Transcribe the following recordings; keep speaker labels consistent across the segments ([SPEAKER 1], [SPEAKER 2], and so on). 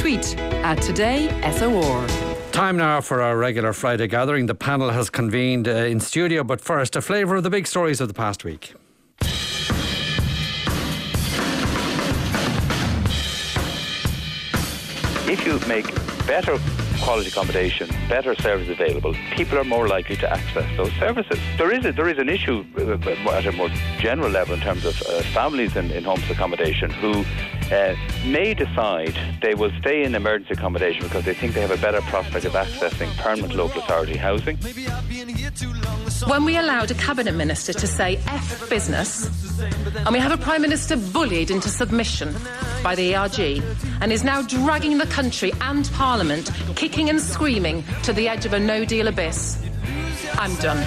[SPEAKER 1] Tweet at Today SOR.
[SPEAKER 2] Time now for our regular Friday gathering. The panel has convened in studio, but first, a flavour of the big stories of the past week.
[SPEAKER 3] If you make better quality accommodation, better services available, people are more likely to access those services. There is an issue at a more general level in terms of families in homeless accommodation who may decide they will stay in emergency accommodation because they think they have a better prospect of accessing permanent local authority housing.
[SPEAKER 1] When we allowed a cabinet minister to say F business, and we have a prime minister bullied into submission by the ERG and is now dragging the country and Parliament kicking and screaming to the edge of a no-deal abyss, I'm done.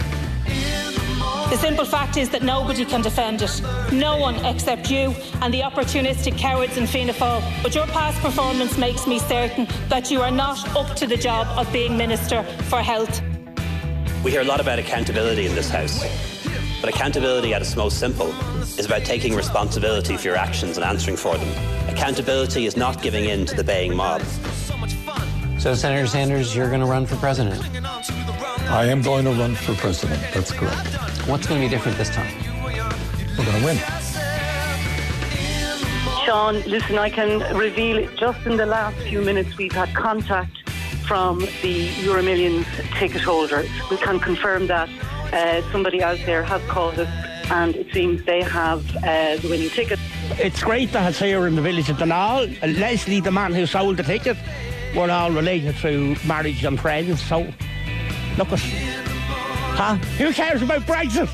[SPEAKER 4] The simple fact is that nobody can defend it. No one except you and the opportunistic cowards in Fianna Fáil. But your past performance makes me certain that you are not up to the job of being Minister for Health.
[SPEAKER 5] We hear a lot about accountability in this House. But accountability at its most simple is about taking responsibility for your actions and answering for them. Accountability is not giving in to the baying mob.
[SPEAKER 6] So, Senator Sanders, you're going to run for president?
[SPEAKER 7] I am going to run for president, that's correct.
[SPEAKER 6] What's going to be different this time?
[SPEAKER 7] We're going to win.
[SPEAKER 8] Sean, listen, I can reveal just in the last few minutes we've had contact from the Euromillions ticket holders. We can confirm that somebody out there has called us and it seems they have the winning ticket.
[SPEAKER 9] It's great that it's here in the village of Dunall. Leslie, the man who sold the ticket, we're all related through marriage and friends, so look at... Huh? Who cares about Brexit?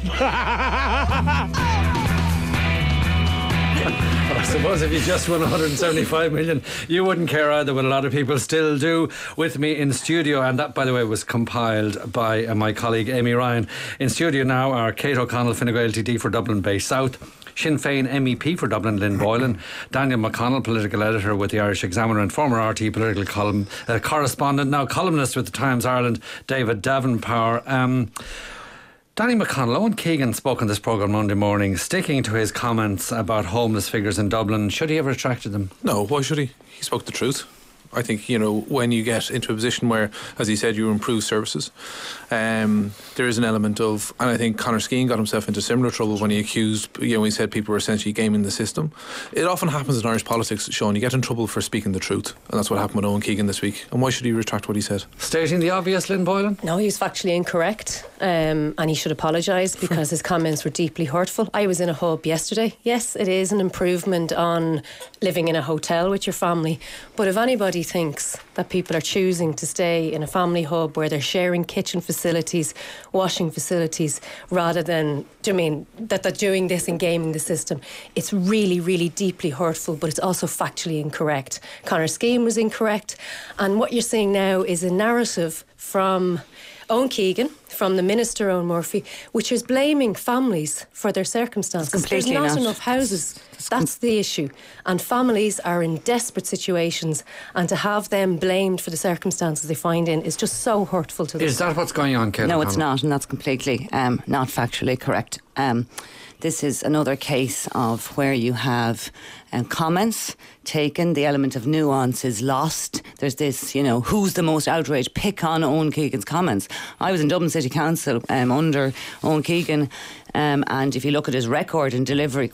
[SPEAKER 2] I suppose if you just won 175 million, you wouldn't care either, but a lot of people still do. With me in studio, and that, by the way, was compiled by my colleague Amy Ryan. In studio now are Kate O'Connell, Fine Gael TD for Dublin Bay South, Sinn Féin MEP for Dublin, Lynn Boylan, Daniel McConnell, political editor with the Irish Examiner and former RT political correspondent, now columnist with the Times Ireland, David Davenpower. Danny McConnell, Owen Keegan spoke on this programme Monday morning, sticking to his comments about homeless figures in Dublin. Should he have retracted them?
[SPEAKER 10] No, why should he? He spoke the truth. I think, when you get into a position where, as he said, you improve services, there is an element of, and I think Conor Skeen got himself into similar trouble when he accused, he said people were essentially gaming the system. It often happens in Irish politics, Sean, you get in trouble for speaking the truth, and that's what happened with Owen Keegan this week. And why should he retract what he said?
[SPEAKER 2] Stating the obvious, Lynn Boylan?
[SPEAKER 11] No, he was factually incorrect, and he should apologise because his comments were deeply hurtful. I was in a hub yesterday. Yes, it is an improvement on living in a hotel with your family, but if anybody thinks that people are choosing to stay in a family hub where they're sharing kitchen facilities, washing facilities, rather than, that they're doing this and gaming the system, it's really, really deeply hurtful, but it's also factually incorrect. Conor Skeen was incorrect, and what you're seeing now is a narrative from Owen Keegan, from the Minister Owen Murphy, which is blaming families for their circumstances. There's not enough houses. That's the issue. And families are in desperate situations, and to have them blamed for the circumstances they find in is just so hurtful to them.
[SPEAKER 2] Is that what's going on, Kate?
[SPEAKER 12] No, it's not, and that's completely not factually correct. This is another case of where you have comments taken, the element of nuance is lost. There's this, who's the most outraged? Pick on Owen Keegan's comments. I was in Dublin City Council under Owen Keegan, and if you look at his record in delivering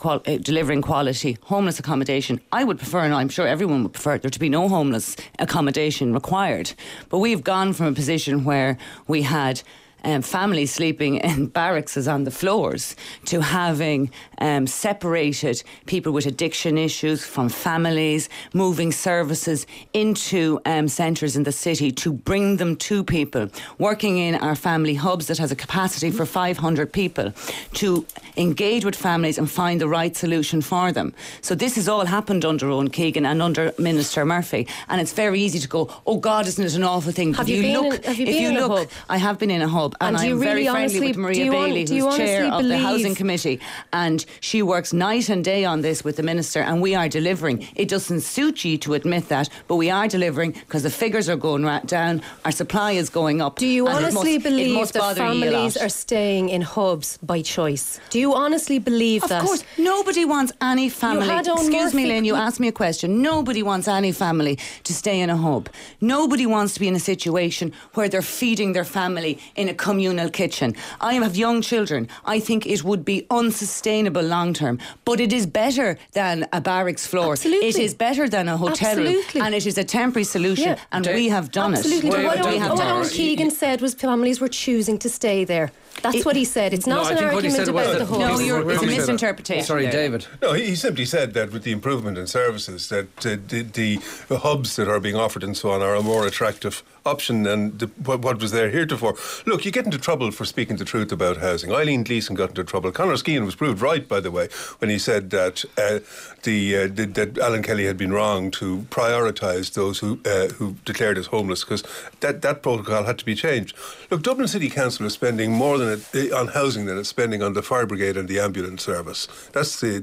[SPEAKER 12] quality homeless accommodation, I would prefer, and I'm sure everyone would prefer, there to be no homeless accommodation required. But we've gone from a position where we had families sleeping in barracks on the floors to having separated people with addiction issues from families, moving services into centres in the city to bring them to people, working in our family hubs that has a capacity for 500 people to engage with families and find the right solution for them. So this has all happened under Owen Keegan and under Minister Murphy, and it's very easy to go, oh God, isn't it an awful thing?
[SPEAKER 11] Have you been in a hub?
[SPEAKER 12] I have been in a hub. hub, and
[SPEAKER 11] do you
[SPEAKER 12] I'm very
[SPEAKER 11] really
[SPEAKER 12] friendly
[SPEAKER 11] honestly-
[SPEAKER 12] with
[SPEAKER 11] do
[SPEAKER 12] Maria
[SPEAKER 11] you
[SPEAKER 12] Bailey,
[SPEAKER 11] do you
[SPEAKER 12] who's chair
[SPEAKER 11] honestly
[SPEAKER 12] of the
[SPEAKER 11] believe-
[SPEAKER 12] Housing Committee, and she works night and day on this with the Minister, and we are delivering. It doesn't suit you to admit that, but we are delivering because the figures are going down, our supply is going up.
[SPEAKER 11] Do you
[SPEAKER 12] and
[SPEAKER 11] honestly
[SPEAKER 12] it
[SPEAKER 11] believe
[SPEAKER 12] must
[SPEAKER 11] that
[SPEAKER 12] bother you a
[SPEAKER 11] families
[SPEAKER 12] lot.
[SPEAKER 11] are staying in hubs by choice? Do you honestly believe that?
[SPEAKER 12] Of course, nobody wants any family.
[SPEAKER 11] had Eoin
[SPEAKER 12] Excuse me,
[SPEAKER 11] Murphy-
[SPEAKER 12] Lynn, you asked me a question. Nobody wants any family to stay in a hub. Nobody wants to be in a situation where they're feeding their family in a communal kitchen. I have young children. I think it would be unsustainable long term. But it is better than a barracks floor.
[SPEAKER 11] Absolutely.
[SPEAKER 12] It is better than a hotel room.
[SPEAKER 11] Absolutely.
[SPEAKER 12] And it is a temporary solution.
[SPEAKER 11] Yeah.
[SPEAKER 12] And we have done
[SPEAKER 11] Absolutely.
[SPEAKER 12] it.
[SPEAKER 11] But what
[SPEAKER 12] We have done
[SPEAKER 11] Owen
[SPEAKER 12] it.
[SPEAKER 11] Keegan said was families were choosing to stay there. That's what he said. It's not
[SPEAKER 2] I
[SPEAKER 11] an
[SPEAKER 2] think what he
[SPEAKER 11] argument
[SPEAKER 2] said was
[SPEAKER 11] about
[SPEAKER 2] that
[SPEAKER 11] the hub.
[SPEAKER 12] No,
[SPEAKER 2] people were
[SPEAKER 12] it's a
[SPEAKER 2] really-
[SPEAKER 12] misinterpretation.
[SPEAKER 2] Sorry, David.
[SPEAKER 13] No, he simply said that with the improvement in services, that the hubs that are being offered and so on are a more attractive option than what was there heretofore. Look, you get into trouble for speaking the truth about housing. Eileen Gleeson got into trouble. Conor Skean was proved right, by the way, when he said that that Alan Kelly had been wrong to prioritise those who declared as homeless, because that protocol had to be changed. Look, Dublin City Council is spending more on housing than it's spending on the fire brigade and the ambulance service. That's the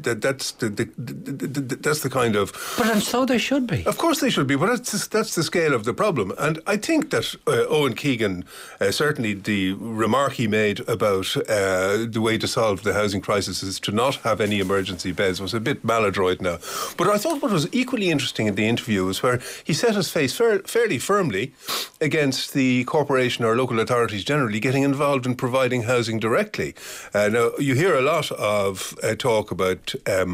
[SPEAKER 13] kind of.
[SPEAKER 2] But and so they should be.
[SPEAKER 13] Of course they should be, but that's the scale of the problem. And I think that Owen Keegan, certainly the remark he made about the way to solve the housing crisis is to not have any emergency beds was a bit maladroit now. But I thought what was equally interesting in the interview was where he set his face fairly firmly against the corporation or local authorities generally getting involved in providing housing directly. Now, you hear a lot of talk about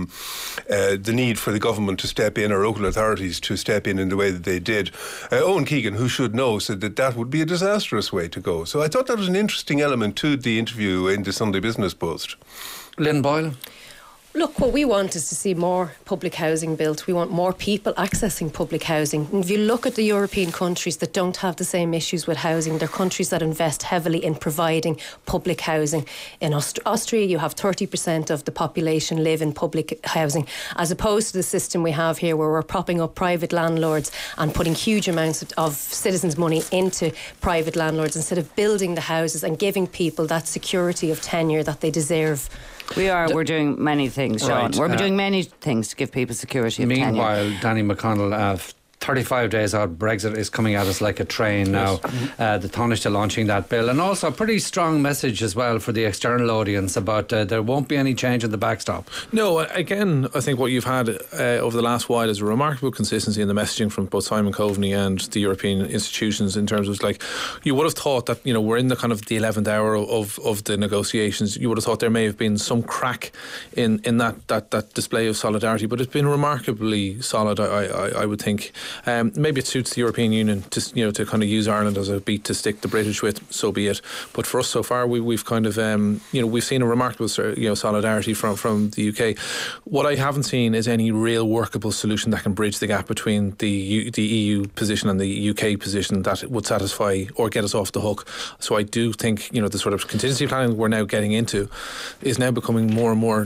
[SPEAKER 13] the need for the government to step in or local authorities to step in the way that they did. Owen Keegan, who should know, said that would be a disastrous way to go. So I thought that was an interesting element to the interview in the Sunday Business Post.
[SPEAKER 2] Lynn Boylan.
[SPEAKER 11] Look, what we want is to see more public housing built. We want more people accessing public housing. And if you look at the European countries that don't have the same issues with housing, they're countries that invest heavily in providing public housing. In Austria, you have 30% of the population live in public housing, as opposed to the system we have here where we're propping up private landlords and putting huge amounts of citizens' money into private landlords instead of building the houses and giving people that security of tenure that they deserve.
[SPEAKER 12] We're doing many things, Sean.
[SPEAKER 2] Right,
[SPEAKER 12] We're doing many things to give people security of tenure.
[SPEAKER 2] Meanwhile, Danny McConnell, 35 days out, Brexit is coming at us like a train now. The Taoiseach launching that bill, and also a pretty strong message as well for the external audience about there won't be any change in the backstop.
[SPEAKER 10] No, again, I think what you've had over the last while is a remarkable consistency in the messaging from both Simon Coveney and the European institutions in terms of, like, you would have thought that, you know, we're in the kind of the 11th hour of the negotiations. You would have thought there may have been some crack in that display of solidarity, but it's been remarkably solid, I would think. Maybe it suits the European Union to kind of use Ireland as a beat to stick the British with, so be it. But for us so far, we've kind of we've seen a remarkable solidarity from the UK. What I haven't seen is any real workable solution that can bridge the gap between the EU position and the UK position that would satisfy or get us off the hook. So I do think the sort of contingency planning we're now getting into is now becoming more and more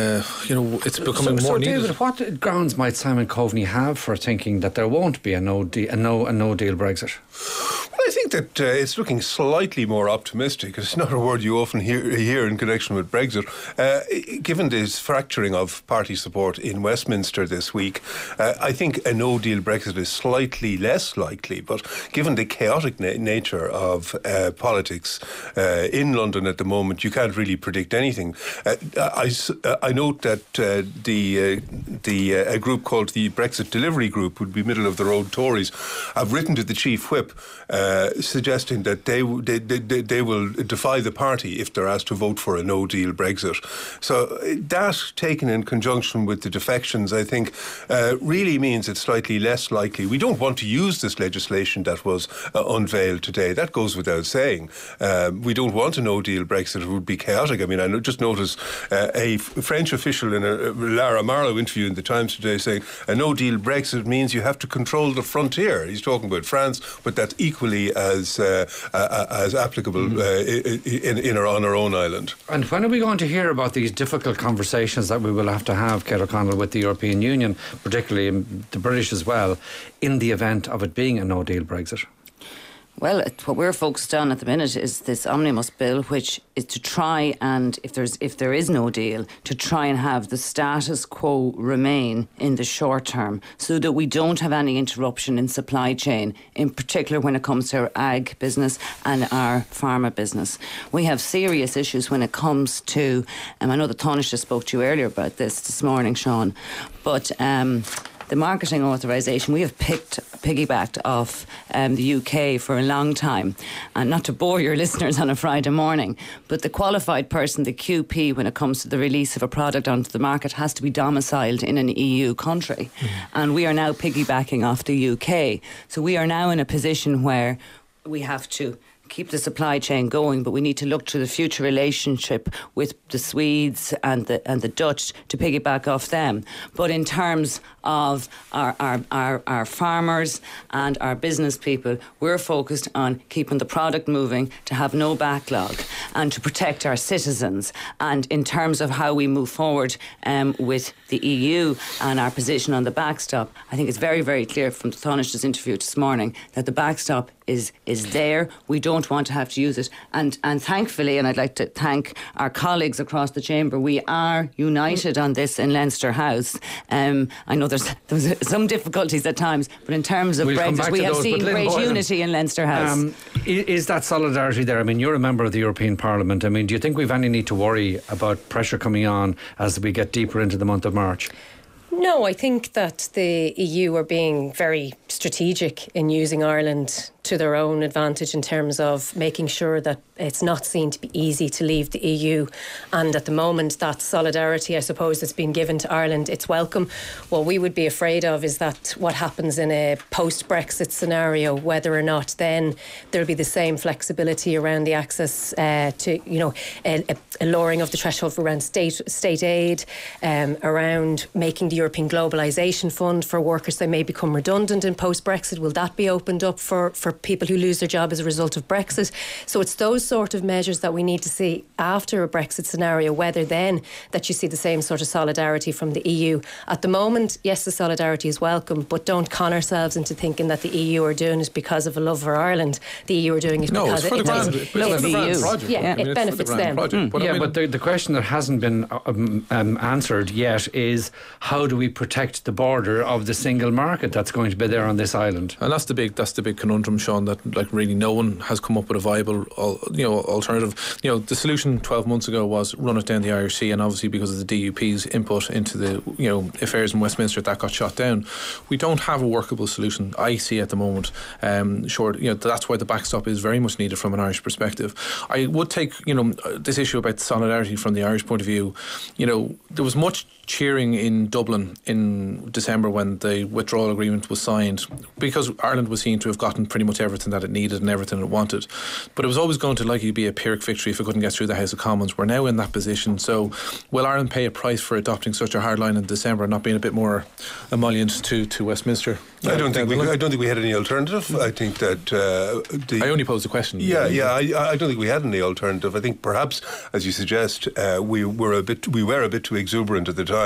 [SPEAKER 10] it's becoming more needed.
[SPEAKER 2] David, what grounds might Simon Coveney have for thinking that there won't be a no deal Brexit?
[SPEAKER 13] Well, I think that it's looking slightly more optimistic. It's not a word you often hear in connection with Brexit. Given this fracturing of party support in Westminster this week, I think a no-deal Brexit is slightly less likely. But given the chaotic nature of politics in London at the moment, you can't really predict anything. I note that a group called the Brexit Delivery Group, would be middle-of-the-road Tories, have written to the Chief Whip suggesting that they will defy the party if they're asked to vote for a no-deal Brexit. So that, taken in conjunction with the defections, I think really means it's slightly less likely. We don't want to use this legislation that was unveiled today. That goes without saying. We don't want a no-deal Brexit. It would be chaotic. I mean, I just noticed a French official in a Lara Marlowe interview in the Times today saying a no-deal Brexit means you have to control the frontier. He's talking about France, but that's equally as applicable on our own island.
[SPEAKER 2] And when are we going to hear about these difficult conversations that we will have to have, Kate O'Connell, with the European Union, particularly the British as well, in the event of it being a no-deal Brexit?
[SPEAKER 12] Well, what we're focused on at the minute is this omnibus bill, which is to try and, if there is no deal, to try and have the status quo remain in the short term, so that we don't have any interruption in supply chain, in particular when it comes to our ag business and our pharma business. We have serious issues when it comes to, I know that Taoiseach spoke to you earlier about this morning, Sean, but the marketing authorisation, we have piggybacked off the UK for a long time. And not to bore your listeners on a Friday morning, but the qualified person, the QP, when it comes to the release of a product onto the market, has to be domiciled in an EU country. And we are now piggybacking off the UK. So we are now in a position where we have to keep the supply chain going, but we need to look to the future relationship with the Swedes and the Dutch to piggyback off them. But in terms of our farmers and our business people, we're focused on keeping the product moving, to have no backlog and to protect our citizens. And in terms of how we move forward with the EU and our position on the backstop, I think it's very, very clear from the Taoiseach's interview this morning that the backstop is there. We don't want to have to use it. And thankfully, and I'd like to thank our colleagues across the chamber, we are united on this in Leinster House. I know there was some difficulties at times, but in terms of Brexit, we have seen great unity in Leinster House.
[SPEAKER 2] Is that solidarity there? I mean, you're a member of the European Parliament. I mean, do you think we've any need to worry about pressure coming on as we get deeper into the month of March?
[SPEAKER 11] No, I think that the EU are being very strategic in using Ireland to their own advantage in terms of making sure that it's not seen to be easy to leave the EU. And at the moment, that solidarity, I suppose, that's been given to Ireland, it's welcome. What we would be afraid of is that what happens in a post-Brexit scenario, whether or not then there'll be the same flexibility around the access to, a lowering of the threshold for around state aid, around making the European Globalisation Fund for workers that may become redundant in post-Brexit. Will that be opened up for people who lose their job as a result of Brexit? So it's those sort of measures that we need to see after a Brexit scenario, whether then that you see the same sort of solidarity from the EU. At the moment, yes, the solidarity is welcome, but don't con ourselves into thinking that the EU are doing it because of a love for Ireland. The EU are doing it because it benefits them.
[SPEAKER 2] But the question that hasn't been answered yet is, how do we protect the border of the single market that's going to be there on this island?
[SPEAKER 10] And that's the big conundrum, Sean, that really no one has come up with a viable alternative. The solution 12 months ago was run it down the Irish Sea, and obviously because of the DUP's input into the affairs in Westminster, that got shot down. We don't have a workable solution, I see, at the moment. That's why the backstop is very much needed from an Irish perspective. I would take this issue about solidarity from the Irish point of view. There was much cheering in Dublin in December when the withdrawal agreement was signed, because Ireland was seen to have gotten pretty much everything that it needed and everything it wanted. But it was always going to likely be a Pyrrhic victory if it couldn't get through the House of Commons. We're now in that position. So will Ireland pay a price for adopting such a hard line in December and not being a bit more emollient to Westminster?
[SPEAKER 13] I don't think we had any alternative. I think that
[SPEAKER 10] I only posed a question.
[SPEAKER 13] I don't think we had any alternative. I think perhaps, as you suggest, we were a bit too exuberant at the time.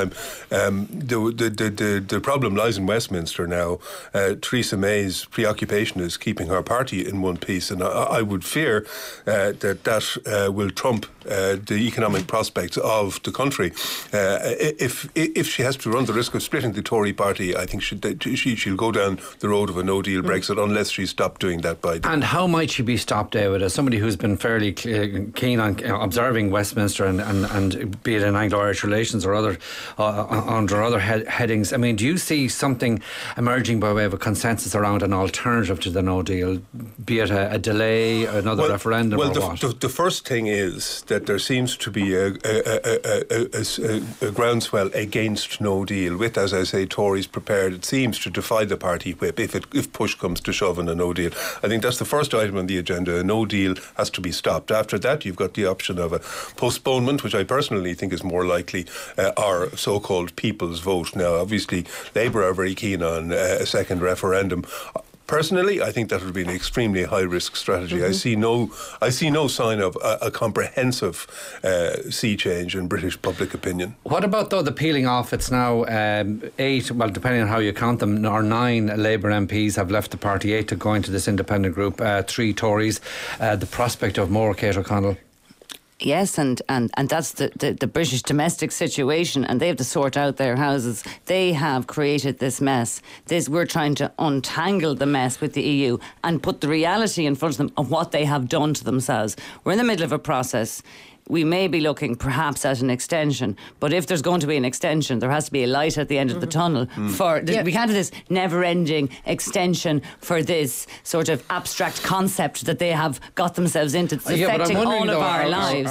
[SPEAKER 13] The problem lies in Westminster now. Theresa May's preoccupation is keeping her party in one piece, and I would fear that will trump the economic prospects of the country. If she has to run the risk of splitting the Tory party, I think she'll go down the road of a no-deal Brexit unless she stopped doing that by then.
[SPEAKER 2] And how might she be stopped, David, as somebody who's been fairly keen on observing Westminster and be it in Anglo-Irish relations or other under other headings? I mean, do you see something emerging by way of a consensus around an alternative to the no deal, be it a delay, another referendum, or what?
[SPEAKER 13] The first thing is that there seems to be a groundswell against no deal, with, as I say, Tories prepared, it seems, to defy the party whip if push comes to shove in a no deal. I think that's the first item on the agenda. A no deal has to be stopped. After that, you've got the option of a postponement, which I personally think is more likely, or so-called people's vote. Now, obviously, Labour are very keen on a second referendum. Personally, I think that would be an extremely high-risk strategy.
[SPEAKER 12] Mm-hmm.
[SPEAKER 13] I see no sign of a comprehensive sea change in British public opinion.
[SPEAKER 2] What about, though, the peeling off? It's now 8, well, depending on how you count them, or 9 Labour MPs have left the party, 8 to go into this independent group, 3 Tories. The prospect of more Kate O'Connell.
[SPEAKER 12] Yes, and that's the British domestic situation, and they have to sort out their houses. They have created this mess. We're trying to untangle the mess with the EU and put the reality in front of them of what they have done to themselves. We're in the middle of a process. We may be looking perhaps at an extension, but if there's going to be an extension, there has to be a light at the end of the tunnel. We can't have this never-ending extension for this sort of abstract concept that they have got themselves into. It's affecting all of our lives.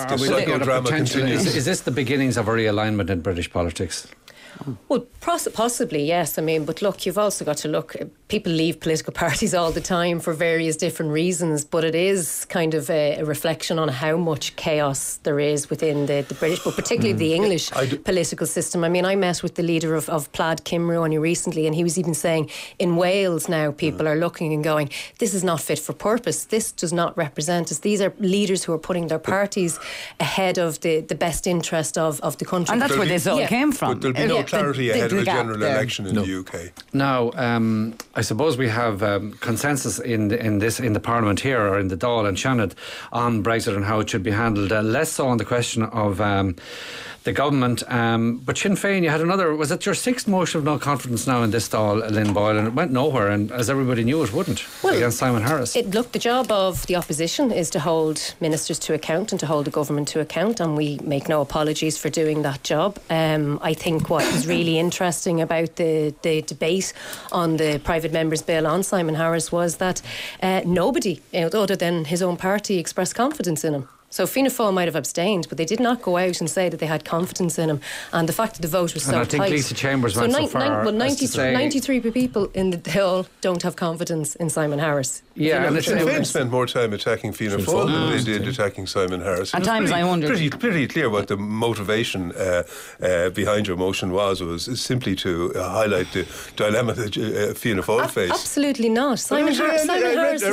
[SPEAKER 2] Is this the beginnings of a realignment in British politics?
[SPEAKER 11] Well, possibly, yes. I mean, but look, you've also got to look. People leave political parties all the time for various different reasons, but it is kind of a reflection on how much chaos there is within the British, but particularly the English political system. I mean, I met with the leader of Plaid Cymru only recently, and he was even saying in Wales now people are looking and going, this is not fit for purpose. This does not represent us. These are leaders who are putting their parties ahead of the best interest of the country.
[SPEAKER 12] And that's where this all came from.
[SPEAKER 13] But there'll be no clarity ahead of a general election in the UK.
[SPEAKER 2] Now, I suppose we have consensus in the Parliament here, or in the Dáil and Seanad, on Brexit and how it should be handled. Less so on the question of the government. But Sinn Féin, you had another, was it your 6th motion of no confidence now in this Dáil, Lynn Boyle, and it went nowhere, and as everybody knew it wouldn't, against Simon Harris.
[SPEAKER 11] Look, the job of the opposition is to hold ministers to account and to hold the government to account, and we make no apologies for doing that job. I think what is really interesting about the debate on the private member's bill on Simon Harris was that nobody, other than his own party, expressed confidence in him. So Fianna Fáil might have abstained, but they did not go out and say that they had confidence in him. And the fact that the vote was so tight.
[SPEAKER 2] And I think Lisa Chambers went so far as to say
[SPEAKER 11] 93 people in the Dáil don't have confidence in Simon Harris.
[SPEAKER 2] Yeah, and
[SPEAKER 13] Sinn Féin spent more time attacking Fianna Fáil than they did attacking Simon Harris.
[SPEAKER 12] At times I wondered.
[SPEAKER 13] Pretty clear what the motivation behind your motion was simply to highlight the dilemma that Fianna Fáil faced.
[SPEAKER 11] Absolutely not. Simon Harris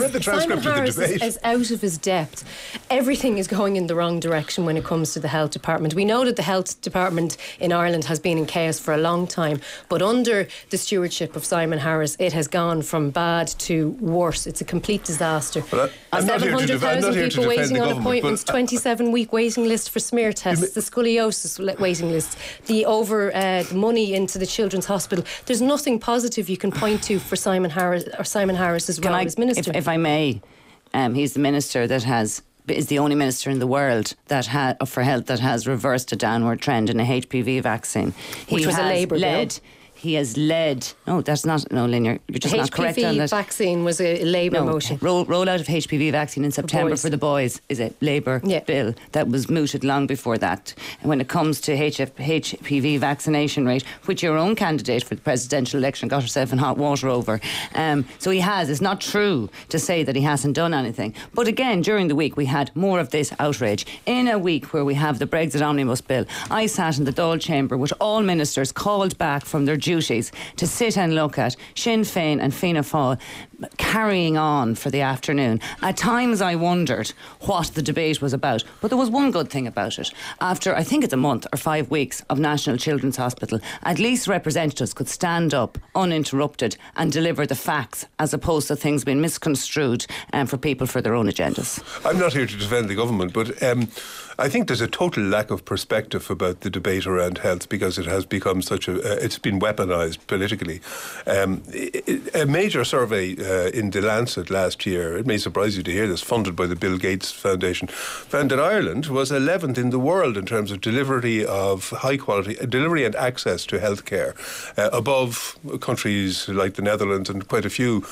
[SPEAKER 11] is out of his depth. Everything is going in the wrong direction when it comes to the health department. We know that the health department in Ireland has been in chaos for a long time, but under the stewardship of Simon Harris, it has gone from bad to worse. It's a complete disaster. 700,000 people waiting on appointments, 27-week waiting list for smear tests, the scoliosis waiting list, the money into the Children's Hospital. There's nothing positive you can point to for Simon Harris as well as minister.
[SPEAKER 12] If I may, he's the minister that is the only minister in the world for health that has reversed a downward trend in a HPV vaccine.
[SPEAKER 11] Which was a Labour bill.
[SPEAKER 12] He has led. No, that's not. No, Lynn, you're just not correct on that.
[SPEAKER 11] HPV vaccine was a Labour motion.
[SPEAKER 12] Rollout of HPV vaccine in September for the boys is a Labour bill that was mooted long before that. And when it comes to HPV vaccination rate, which your own candidate for the presidential election got herself in hot water over. So he has. It's not true to say that he hasn't done anything. But again, during the week we had more of this outrage. In a week where we have the Brexit Omnibus Bill, I sat in the Dáil chamber with all ministers called back from their duties to sit and look at Sinn Féin and Fianna Fáil carrying on for the afternoon. At times I wondered what the debate was about, but there was one good thing about it. After, I think it's a month or 5 weeks of National Children's Hospital, at least representatives could stand up uninterrupted and deliver the facts, as opposed to things being misconstrued for people for their own agendas.
[SPEAKER 13] I'm not here to defend the government, but I think there's a total lack of perspective about the debate around health, because it has become it's been weaponised politically. A major survey in The Lancet last year, it may surprise you to hear this, funded by the Bill Gates Foundation, found that Ireland was 11th in the world in terms of delivery of high quality delivery and access to healthcare, above countries like the Netherlands and quite a few,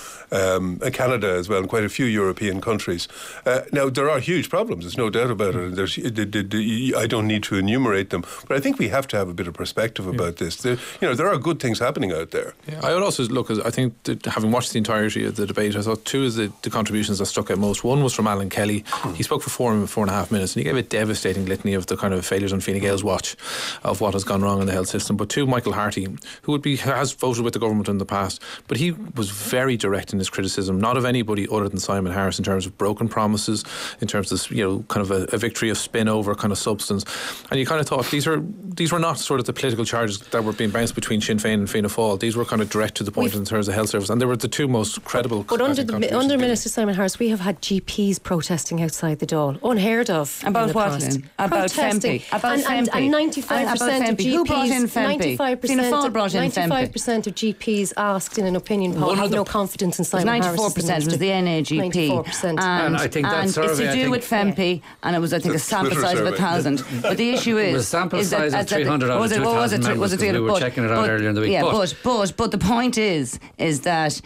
[SPEAKER 13] Canada as well, and quite a few European countries. Now there are huge problems, there's no doubt about it, and I don't need to enumerate them, but I think we have to have a bit of perspective about this. There are good things happening out there.
[SPEAKER 10] Yeah, I would also look, I think that having watched the entirety of the debate, I thought two of the contributions that struck out most. One was from Alan Kelly. He spoke for 4.5 minutes, and he gave a devastating litany of the kind of failures on Fine Gael's watch of what has gone wrong in the health system. But two, Michael Harty, who has voted with the government in the past, but he was very direct in his criticism, not of anybody other than Simon Harris, in terms of broken promises, in terms of kind of a victory of spin over kind of substance. And you kind of thought these were not sort of the political charges that were being bounced between Sinn Féin and Fianna Fáil. These were kind of direct to the point in terms of health service, and they were the two most credible.
[SPEAKER 11] But under Minister Simon Harris, we have had GPs protesting outside the Dáil, unheard of.
[SPEAKER 12] About what? About Fempe. About Fempe.
[SPEAKER 11] And 95% of GPs.
[SPEAKER 12] Who brought in Fempe?
[SPEAKER 11] 95% of GPs asked in an opinion poll have no confidence in Simon Harris.
[SPEAKER 12] 94% was the NAGP.
[SPEAKER 11] 94%.
[SPEAKER 2] And I think that survey,
[SPEAKER 12] it's to do with Fempe, and it was, I think, a sample size of 1,000. But the issue is,
[SPEAKER 2] it was a sample size of 300 out of 2,000 members, because we were checking it out earlier in the week.
[SPEAKER 12] Yeah, but the point is that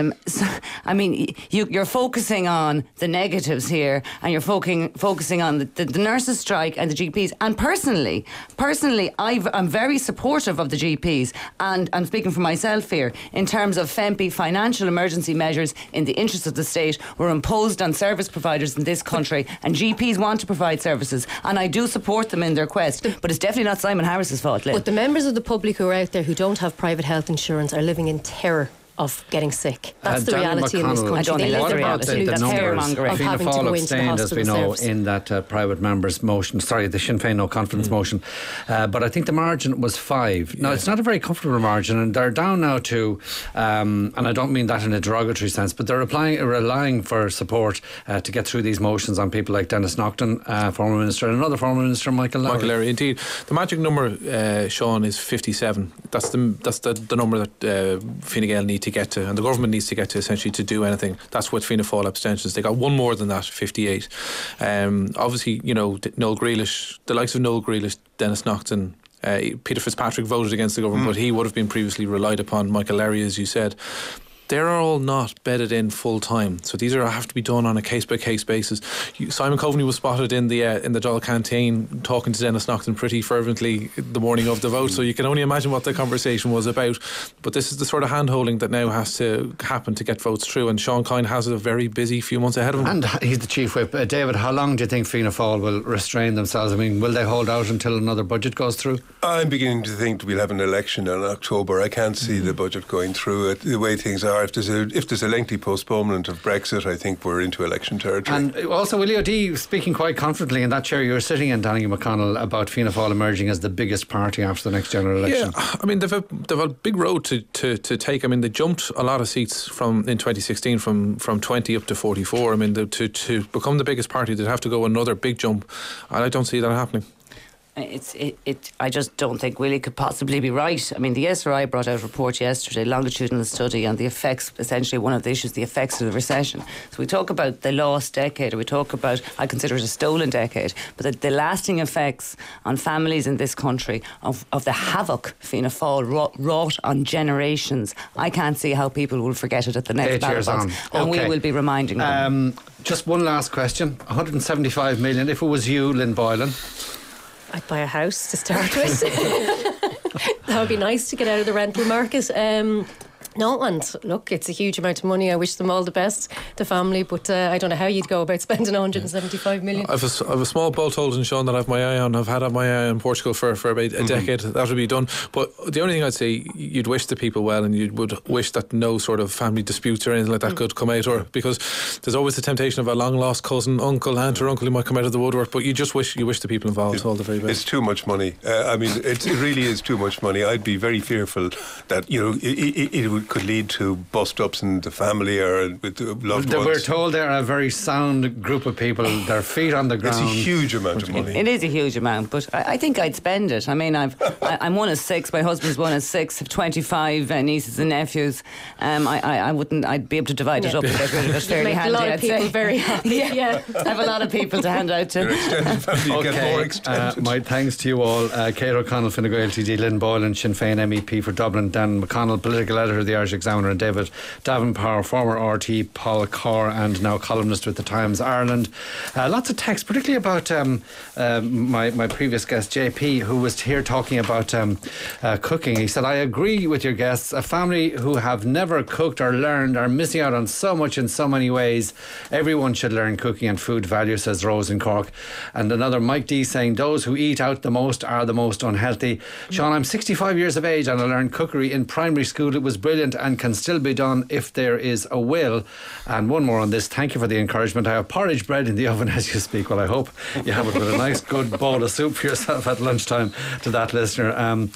[SPEAKER 12] you're focusing on the negatives here, and you're focusing on the nurses' strike and the GPs. And personally, I'm very supportive of the GPs, and I'm speaking for myself here in terms of Fempe. Financial emergency measures in the interest of the state were imposed on service providers in this country, and GPs want to provide services, and I do support them in their quest, but it's definitely not Simon Harris's fault, Lynn.
[SPEAKER 11] But the members of the public who are out there who don't have private health insurance are living in terror of getting sick. That's the reality in this country.
[SPEAKER 12] I don't think that's the reality. That's terror-mongering.
[SPEAKER 11] Fianna Fáil
[SPEAKER 2] abstained, as we know, in that private members motion, the Sinn Féin no confidence motion, but I think the margin was 5. Now, it's not a very comfortable margin, and they're down now to, and I don't mean that in a derogatory sense, but they're relying for support to get through these motions on people like Denis Naughton, former minister, and another former minister, Michael Lowry.
[SPEAKER 10] Michael Lowry, indeed. The magic number, Sean, is 57. That's the number that Fine Gael need to get to, and the government needs to get to, essentially, to do anything. That's what Fianna Fáil abstentions. They got one more than that, 58. Obviously, Noel Grealish, the likes of Noel Grealish, Denis Naughton, Peter Fitzpatrick voted against the government, but he would have been previously relied upon. Michael Lowry, as you said. They're all not bedded in full time, so these have to be done on a case by case basis. Simon Coveney was spotted in the Dáil canteen talking to Denis Naughton pretty fervently the morning of the vote, so you can only imagine what the conversation was about. But this is the sort of hand-holding that now has to happen to get votes through, and Sean Kine has a very busy few months ahead of him.
[SPEAKER 2] And he's the chief whip. David, how long do you think Fianna Fáil will restrain themselves? I mean, will they hold out until another budget goes through?
[SPEAKER 13] I'm beginning to think we'll have an election in October. I can't see the budget going through the way things are. If there's a lengthy postponement of Brexit, I think we're into election territory.
[SPEAKER 2] And also, Willie O'D speaking quite confidently in that chair you were sitting in, Danny McConnell, about Fianna Fáil emerging as the biggest party after the next general election.
[SPEAKER 10] Yeah, I mean, they've a big road to take. I mean, they jumped a lot of seats in 2016 from 20 up to 44. I mean, to become the biggest party, they'd have to go another big jump, and I don't see that happening.
[SPEAKER 12] I just don't think Willie could possibly be right. I mean, the SRI brought out a report yesterday, longitudinal study on the effects, essentially one of the issues, the effects of the recession. So we talk about the lost decade, or we talk about, I consider it a stolen decade, but the lasting effects on families in this country of the havoc Fianna Fáil wrought on generations. I can't see how people will forget it at the next ballot box. And we will be reminding them.
[SPEAKER 2] Just one last question. 175 million. If it was you, Lynn Boylan,
[SPEAKER 11] I'd buy a house to start with. That would be nice to get out of the rental market. No, and look, it's a huge amount of money. I wish them all the best, the family, but I don't know how you'd go about spending 175 million.
[SPEAKER 10] I've a small boat holding, Sean, that I've my eye on. I've had my eye on Portugal for about a decade. That would be done. But the only thing I'd say, you'd wish the people well, and you would wish that no sort of family disputes or anything like that could come out, or because there's always the temptation of a long lost cousin, uncle, aunt or uncle who might come out of the woodwork, but you wish the people involved all the very best.
[SPEAKER 13] It's too much money. I mean, it really is too much money. I'd be very fearful that it could lead to bust-ups in the family or with loved ones.
[SPEAKER 2] We're told they're a very sound group of people, their feet on the ground.
[SPEAKER 13] It's a huge amount of money.
[SPEAKER 12] It is a huge amount, but I think I'd spend it. I mean, I'm one of 6, my husband's one of 6, have 25 nieces and nephews. I'd be able to divide it up and get rid of it fairly handy.
[SPEAKER 11] A lot of people very happy.
[SPEAKER 12] Yeah. I have a lot of people to hand out to.
[SPEAKER 13] Your extended family get more extended.
[SPEAKER 2] My thanks to you all. Kate O'Connell, Fine Gael TD, Lynn Boylan, Sinn Féin MEP for Dublin, Dan McConnell, political editor of the the Irish Examiner, and David Davenport, former RT Paul Carr, and now columnist with the Times Ireland. Lots of text, particularly about my previous guest JP, who was here talking about cooking. He said, I agree with your guests. A family who have never cooked or learned are missing out on so much in so many ways. Everyone should learn cooking and food value, says Rose in Cork. And another, Mike D, saying those who eat out the most are the most unhealthy. Sean, I'm 65 years of age and I learned cookery in primary school. It was brilliant and can still be done if there is a will. And one more on this. Thank you for the encouragement. I have porridge bread in the oven as you speak. Well, I hope you have it with a nice good bowl of soup for yourself at lunchtime, to that listener.